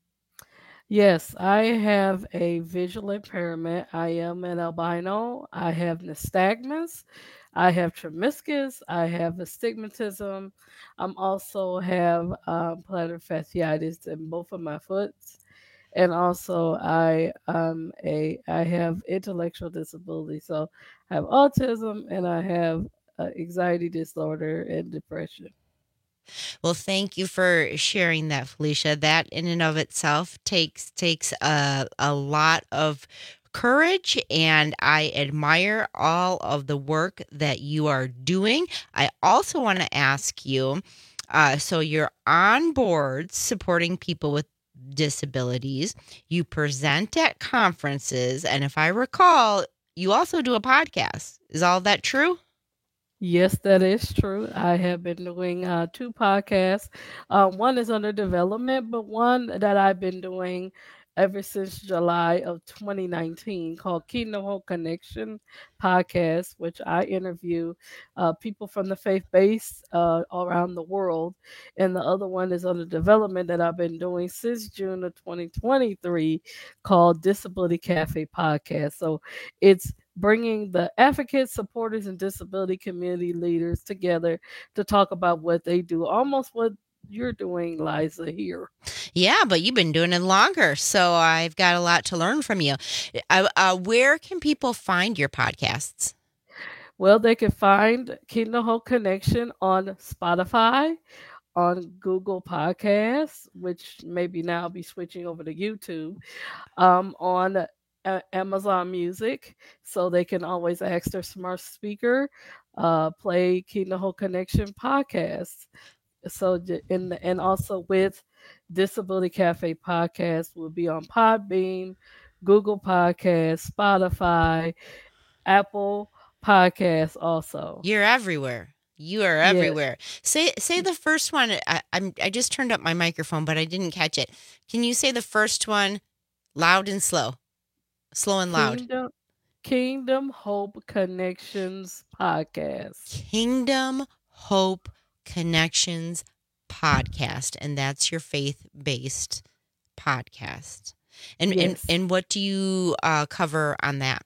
Yes, I have a visual impairment. I am an albino. I have nystagmus. I have tromiscus. I have astigmatism. I'm also have um, plantar fasciitis in both of my foots, and also I um a I have intellectual disability. So I have autism, and I have uh, anxiety disorder and depression. Well, thank you for sharing that, Felicia. That in and of itself takes takes a, a lot of courage, and I admire all of the work that you are doing. I also want to ask you, uh, so you're on board supporting people with disabilities. You present at conferences, and if I recall, you also do a podcast. Is all that true? Yes, that is true. I have been doing uh, two podcasts. Uh, one is under development, but one that I've been doing ever since July of twenty nineteen called Kingdom Hope Connection podcast, which I interview uh, people from the faith base uh, around the world. And the other one is under development that I've been doing since June of twenty twenty-three called Disability Cafe Podcast. So it's bringing the advocates, supporters, and disability community leaders together to talk about what they do, almost what you're doing, Liza, here. Yeah, but you've been doing it longer, so I've got a lot to learn from you. Uh, uh, where can people find your podcasts? Well, they can find Kingdom Hope Connection on Spotify, on Google Podcasts, which maybe now I'll be switching over to YouTube, um, on uh, Amazon Music, so they can always ask their smart speaker, uh, play Kingdom Hope Connection podcasts. So j- and and also with Disability Cafe podcast will be on Podbean, Google Podcasts, Spotify, Apple Podcasts also. You're everywhere. You are Yes. everywhere. Say say the first one. I, I'm I just turned up my microphone, but I didn't catch it. Can you say the first one loud and slow? Slow and loud. Kingdom, Kingdom Hope Connections podcast. Kingdom Hope Connections podcast, and that's your faith-based podcast. And Yes. and and what do you uh, cover on that?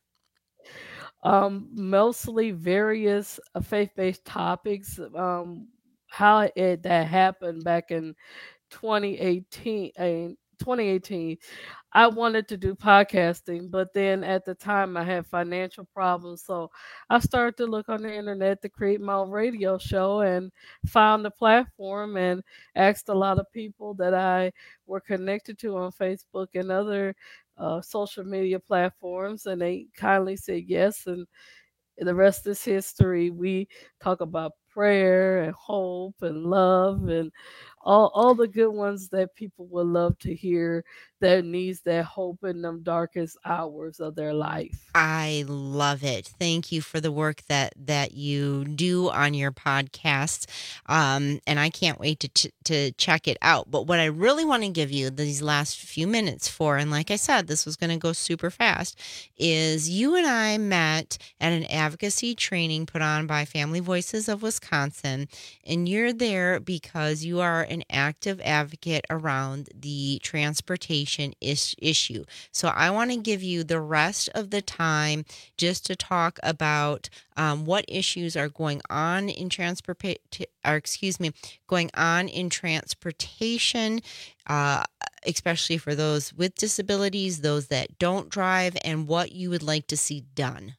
Um, mostly various uh, faith-based topics. Um, how it that happened back in twenty eighteen. uh, twenty eighteen, I wanted to do podcasting, but then at the time I had financial problems, so I started to look on the internet to create my own radio show and found a platform and asked a lot of people that I were connected to on Facebook and other uh, social media platforms, and they kindly said yes, and the rest is history. We talk about prayer and hope and love and all, all the good ones that people would love to hear that needs that hope in them darkest hours of their life. I love it. Thank you for the work that that you do on your podcast, um, and I can't wait to ch- to check it out. But what I really want to give you these last few minutes for, and like I said, this was going to go super fast, is you and I met at an advocacy training put on by Family Voices of Wisconsin, and you're there because you are an active advocate around the transportation is- issue. So I want to give you the rest of the time just to talk about um, what issues are going on in transport, or excuse me, going on in transportation, uh, especially for those with disabilities, those that don't drive, and what you would like to see done.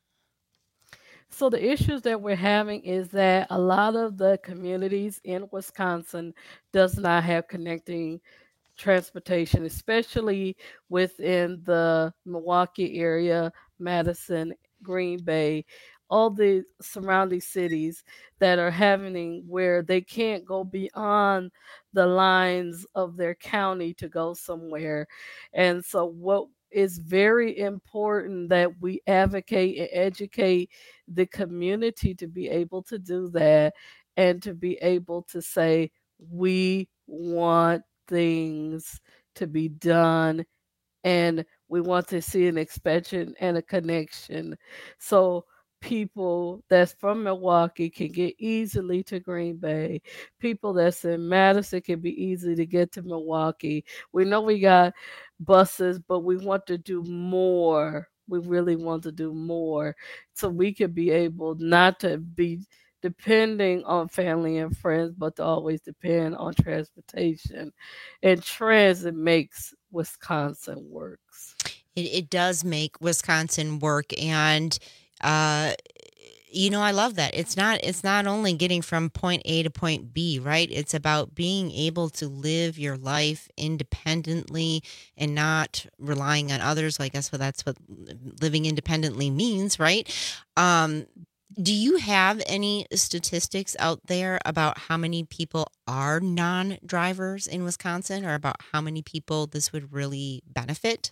So the issues that we're having is that a lot of the communities in Wisconsin does not have connecting transportation, especially within the Milwaukee area, Madison, Green Bay, all the surrounding cities that are happening where they can't go beyond the lines of their county to go somewhere. And so what is very important that we advocate and educate the community to be able to do that and to be able to say, we want things to be done and we want to see an expansion and a connection so people that's from Milwaukee can get easily to Green Bay. People that's in Madison can be easy to get to Milwaukee. We know we got buses, but we want to do more. We really want to do more so we can be able not to be depending on family and friends, but to always depend on transportation. And transit makes Wisconsin works. It, it does make Wisconsin work, and uh, you know, I love that. It's not it's not only getting from point A to point B, right? It's about being able to live your life independently and not relying on others. I guess well, that's what living independently means, right? Um, do you have any statistics out there about how many people are non-drivers in Wisconsin, or about how many people this would really benefit?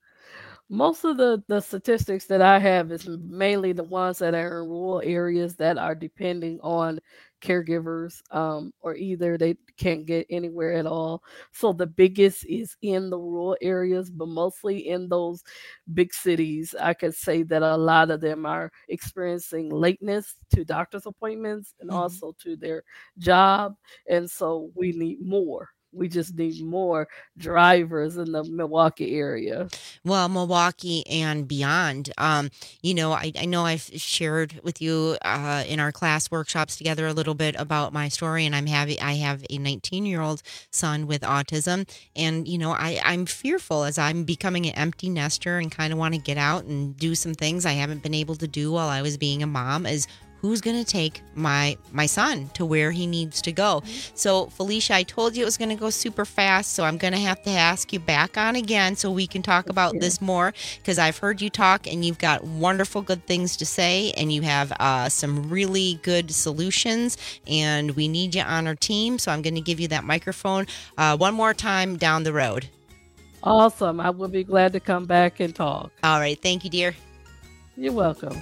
Most of the, the statistics that I have is mainly the ones that are in rural areas that are depending on caregivers, um, or either they can't get anywhere at all. So the biggest is in the rural areas, but mostly in those big cities. I could say that a lot of them are experiencing lateness to doctor's appointments and Mm-hmm. also to their job. And so we need more. We just need more drivers in the Milwaukee area. Well, Milwaukee and beyond. Um, you know, I, I know I've shared with you uh, in our class workshops together a little bit about my story, and I'm having I have a nineteen-year-old son with autism, and you know, I I'm fearful as I'm becoming an empty nester and kind of want to get out and do some things I haven't been able to do while I was being a mom. Is who's going to take my my son to where he needs to go. So, Felicia, I told you it was going to go super fast, so I'm going to have to ask you back on again so we can talk about this more, because I've heard you talk and you've got wonderful good things to say, and you have uh, some really good solutions, and we need you on our team. So I'm going to give you that microphone uh, one more time down the road. Awesome. I will be glad to come back and talk. All right. Thank you, dear. You're welcome.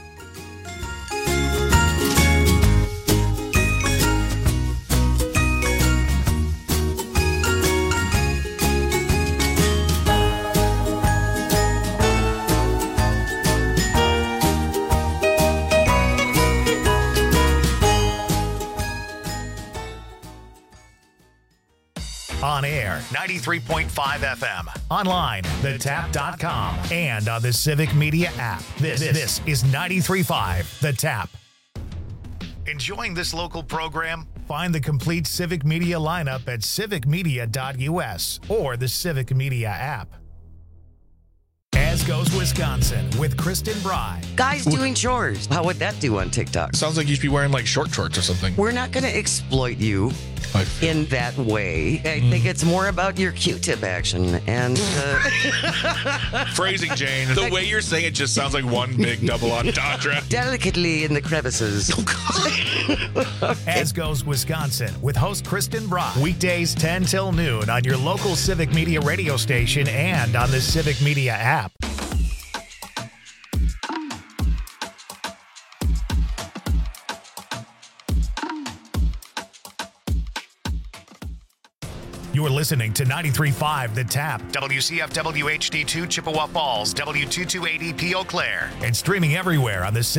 On air, ninety-three point five F M. Online, the tap dot com. And on the Civic Media app. This, this is ninety-three point five The Tap. Enjoying this local program? Find the complete Civic Media lineup at civic media dot U S or the Civic Media app. As Goes Wisconsin with Kristen Bry. Guys doing chores. How would that do on TikTok? Sounds like you should be wearing like short shorts or something. We're not going to exploit you in that way. I mm. think it's more about your Q-tip action and uh... phrasing, Jane. The way you're saying it just sounds like one big double entendre. Delicately in the crevices. As Goes Wisconsin with host Kristen Bry. Weekdays ten till noon on your local Civic Media radio station and on the Civic Media app. You're listening to ninety-three point five The Tap, W C F W H D two Chippewa Falls, W two twenty-eight P Eau Claire, and streaming everywhere on the